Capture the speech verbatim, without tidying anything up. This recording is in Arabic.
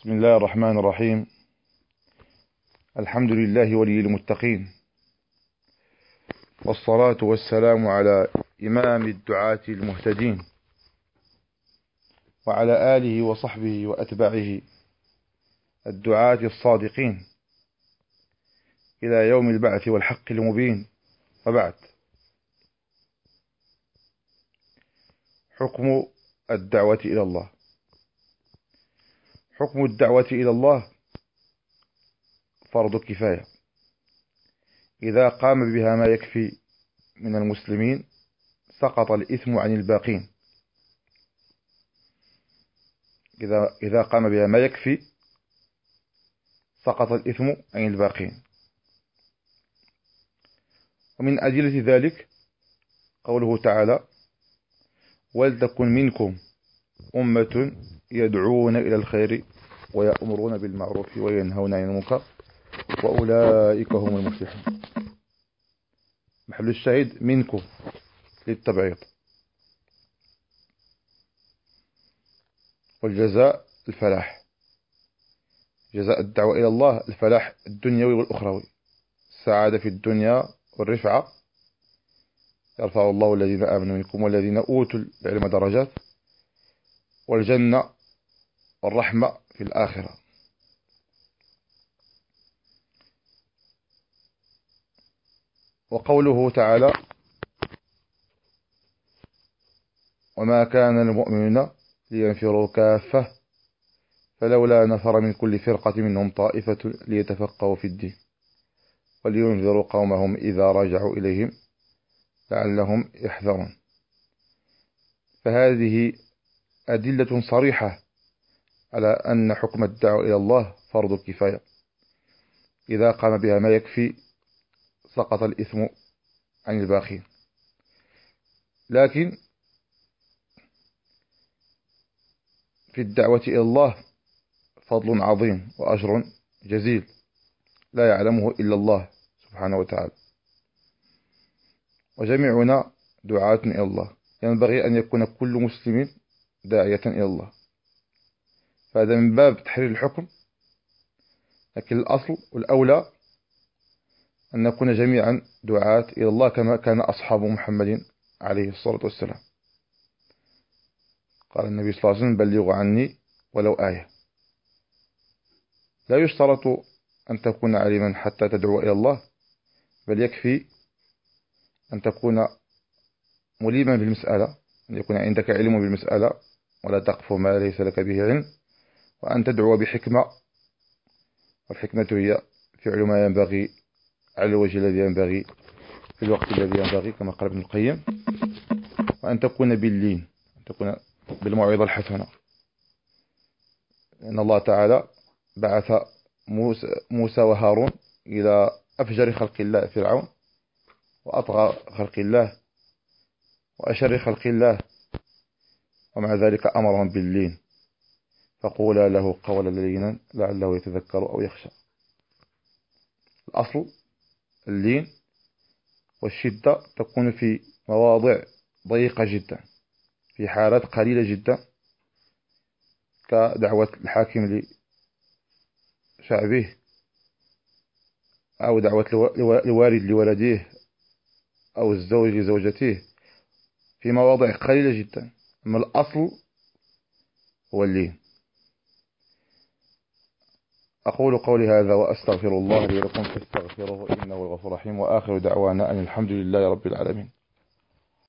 بسم الله الرحمن الرحيم. الحمد لله ولي المتقين، والصلاة والسلام على إمام الدعاة المهتدين، وعلى آله وصحبه وأتباعه الدعاة الصادقين إلى يوم البعث والحق المبين. وبعد، حكم الدعوة إلى الله. حكم الدعوة إلى الله فرض كفاية، إذا قام بها ما يكفي من المسلمين سقط الإثم عن الباقين. إذا إذا قام بها ما يكفي سقط الإثم عن الباقين. ومن أدلة ذلك قوله تعالى: ولتكن منكم أمة يدعون إلى الخير ويأمرون بالمعروف وينهون عن المنكر وأولئك هم المفلحون. محل الشاهد منكم للتبعيض، والجزاء الفلاح. جزاء الدعوة إلى الله الفلاح الدنيوي والأخروي، السعادة في الدنيا والرفعة، يرفع الله الذين آمنوا منكم والذين أوتوا العلم درجات، والجنة والرحمة في الآخرة. وقوله تعالى: وما كان المؤمنون لينفروا كافة فلولا نفر من كل فرقة منهم طائفة ليتفقهوا في الدين ولينذروا قومهم إذا رجعوا إليهم لعلهم يحذرون. فهذه أدلة صريحة على أن حكم الدعوة إلى الله فرض كفاية، إذا قام بها ما يكفي سقط الإثم عن الباقين. لكن في الدعوة إلى الله فضل عظيم وأجر جزيل لا يعلمه إلا الله سبحانه وتعالى. وجميعنا دعاة إلى الله، ينبغي أن يكون كل مسلم داعية إلى الله، فهذا من باب تحرير الحكم. لكن الأصل والأولى أن نكون جميعا دعاة إلى الله كما كان أصحاب محمد عليه الصلاة والسلام. قال النبي صلى الله عليه وسلم: بلغوا عني ولو آية. لا يشترط أن تكون عالما حتى تدعو إلى الله، بل يكفي أن تكون مليما بالمسألة، أن يكون عندك علم بالمسألة ولا تقف ما ليس لك به علم، وأن تدعو بحكمة، والحكمة هي فعل ما ينبغي على الوجه الذي ينبغي في الوقت الذي ينبغي كما قال ابن القيم، وأن تكون باللين، أن تكون بالموعظة الحسنة. لأن الله تعالى بعث موسى وهارون إلى أفجر خلق الله فرعون، وأطغى خلق الله وأشر خلق الله، ومع ذلك أمرهم باللين: فقولا له قولا لينا لعله يتذكر أو يخشى. الأصل اللين، والشدة تكون في مواضع ضيقة جدا، في حالات قليلة جدا، كدعوة الحاكم لشعبه، أو دعوة الوالد لولده، أو الزوج لزوجته، في مواضع قليلة جدا. أما الأصل هو اللين. أقول قولي هذا وأستغفر الله لي ولكم فاستغفروه إنه الغفور الرحيم، وآخر دعوانا أن الحمد لله رب العالمين.